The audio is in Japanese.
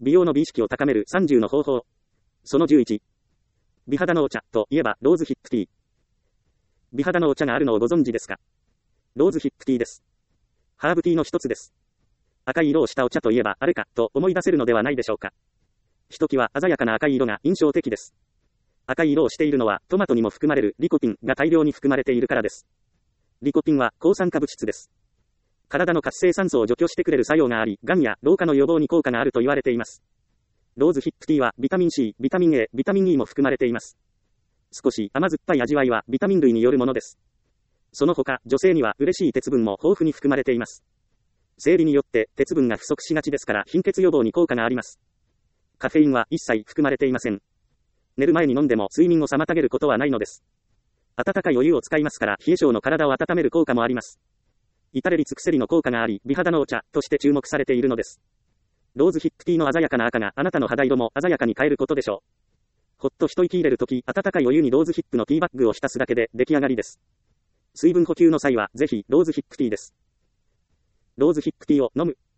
美容の美意識を高める30の方法。その11。美肌のお茶といえばローズヒップティー。美肌のお茶があるのをご存知ですか？ローズヒップティーです。ハーブティーの一つです。赤い色をしたお茶といえばあれかと思い出せるのではないでしょうか。ひときわ鮮やかな赤い色が印象的です。赤い色をしているのはトマトにも含まれるリコピンが大量に含まれているからです。リコピンは抗酸化物質です。体の活性酸素を除去してくれる作用があり、がんや老化の予防に効果があると言われています。ローズヒップティーはビタミン C、ビタミン A、ビタミン E も含まれています。少し甘酸っぱい味わいはビタミン類によるものです。その他、女性には嬉しい鉄分も豊富に含まれています。生理によって鉄分が不足しがちですから貧血予防に効果があります。カフェインは一切含まれていません。寝る前に飲んでも睡眠を妨げることはないのです。温かいお湯を使いますから冷え性の体を温める効果もあります。至れり尽くせりの効果があり、美肌のお茶として注目されているのです。ローズヒップティーの鮮やかな赤があなたの肌色も鮮やかに変えることでしょう。ほっと一息入れるとき、温かいお湯にローズヒップのティーバッグを浸すだけで出来上がりです。水分補給の際はぜひローズヒップティーです。ローズヒップティーを飲む。